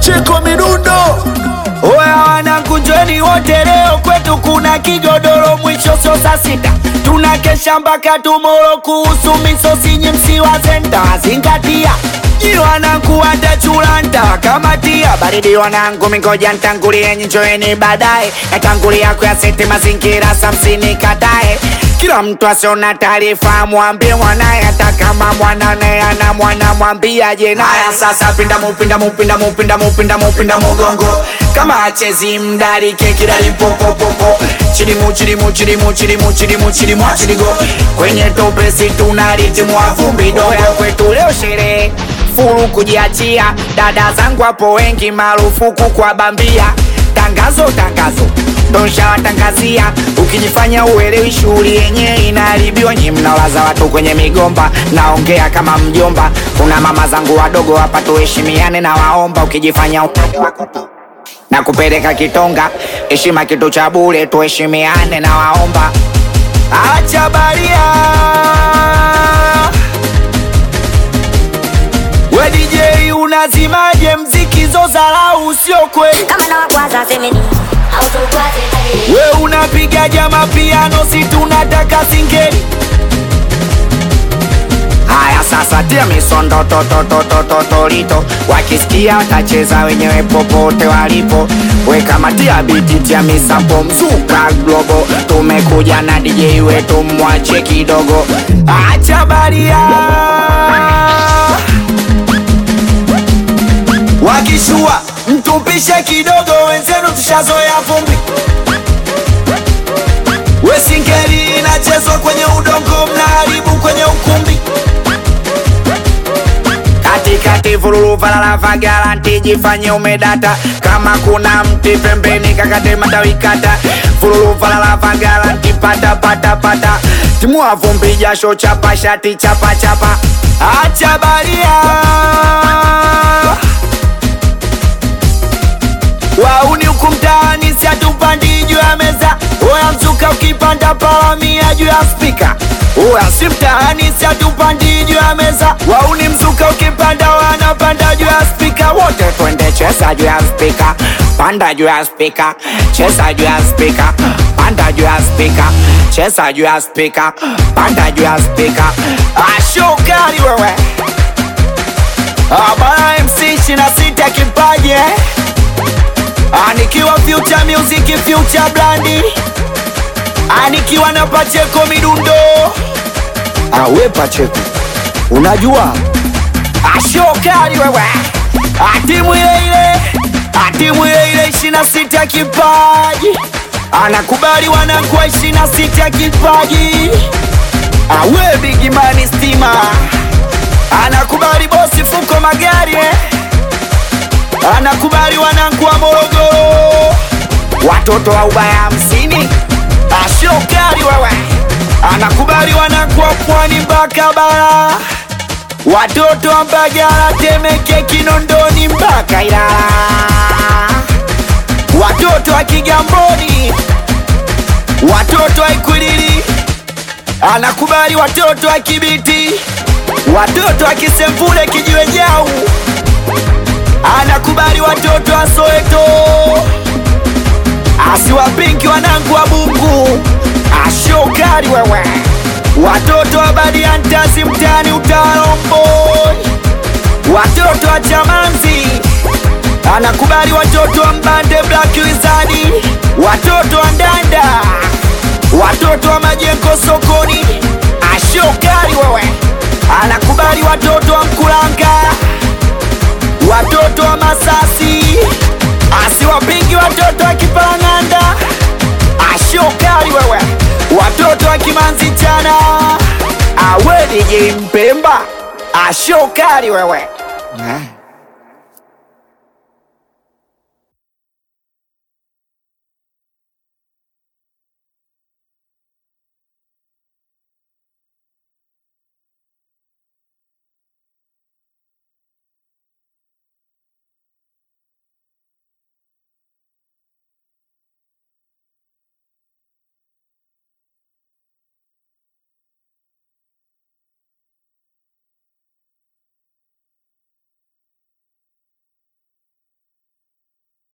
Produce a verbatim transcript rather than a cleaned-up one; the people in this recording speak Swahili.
Pacheko Midundo. Oya wanangu njoni wote leo kwetu kuna kigodoro mwisho sio saa sita. Tunakesha mpaka tomorrow kuhusu misosi nyimsi wa zenda zingatia. Ni wanangu watachulanta kama tia baridi wanangu mingoja ntangulie njoeni baadaye. Natangulia kwa sete mazingira samsini katae. Kila mtu asiona taarifa mwambie mwanae hata kama mwanane ana mwana mwambia jena. Haya sasa pinda mupinda mupinda mupinda mupinda mupinda mugongo. Kama achezi mdari keki dali popo popo. Chilimu chilimu chilimu chilimu chilimu chilimu chiligo. Kwenye topesi tunaritimu wa vumbi doya kwetu leo sherehe. Furu kujiachia dada zangu hapo wengi marufuku kwa bambia. Tangazo tangazo donsha watangazia. Ukijifanya uelewi shughuli yenye inaharibiwa. Nyi mnalaza watu kwenye migomba naongea kama mjomba. Kuna mama zangu wadogo hapa tuheshimiane na waomba. Ukijifanya utaki wakutu na kupeleka kitonga. Heshima kitu cha bure tuheshimiane na waomba. Acha baria we D J unazimaje mziki zozalau usio kweli. Kama na wakwaza semeni autokwaze tabi. We unapiga jama piano si tunataka singeli. Haya sasa tia misondo to to to to to to lito. Wakisikia watacheza wenyewe popote walipo. We kama tia biti tia misampo mzuka globo. Tumekuja na D J wetu mwache kidogo. Acha baria wakishua mtupishe kidogo wenzenu tushazoea vumbi. We singeli inachezwa kwenye udongo mnaharibu kwenye ukumbi. Katikati vululu valala vagaranti jifanye umedata. Kama kuna mti pembeni kakate matawi kata. Vululu valala vagaranti pata pata pata. Timua vumbi jasho chapa shati chapa chapa. Acha baria wauni hukumtani si atupandi juu ya meza. Oya mzuka ukipanda palamia juu ya speaker. Oya si mtani si atupandi juu ya meza. Wauni mzuka ukipanda wanapanda juu ya speaker. Wote twende cheza juu ya speaker. Panda juu ya speaker. Cheza juu ya speaker. Panda juu ya speaker. Cheza juu ya speaker. Panda juu ya speaker. Ashokari wewe Abara M C ishirini na sita kipaji eh. Anikiwa Future Music Future Blandi. Anikiwa na Pacheko Midundo. Awe Pacheko unajua ashokari wewe. Atimu ile ile Atimu ile ile ishirini na sita kipaji. Anakubali wanakuwa ishirini na sita kipaji. Awe Big Money Stima. Anakubali bosi fuko magari eh. Anakubali wanangu wa Morogoro. Watoto wa ubaya hamsini. Ashokari wewe. Anakubali wanangu wa Pwani mpaka Bara. Watoto wa Mbagala Temeke Kinondoni mpaka Ilala. Watoto wa Kigamboni. Watoto wa Ikwiriri. Anakubali watoto wa Kibiti. Watoto wa Kisemvule Kijiwe Jau. Anakubali watoto wa Soweto. Asiwapinki wanangu wa Bungu. Ashokari wewe. Watoto wa Badiantazi mtani Utalomboi. Watoto wa Chamanzi. Anakubali watoto wa Mbande Black Wizard. Watoto wa Ndanda. Watoto wa Majengo Sokoni. Ashokari wewe. Anakubali watoto wa Mkulanga. Watoto wa Masasi. Asiwapingi watoto wa Kipalang'anda. Ashokari wewe. Watoto wa Kimanzi Chana. Awe D J Mpemba. Ashokari wewe.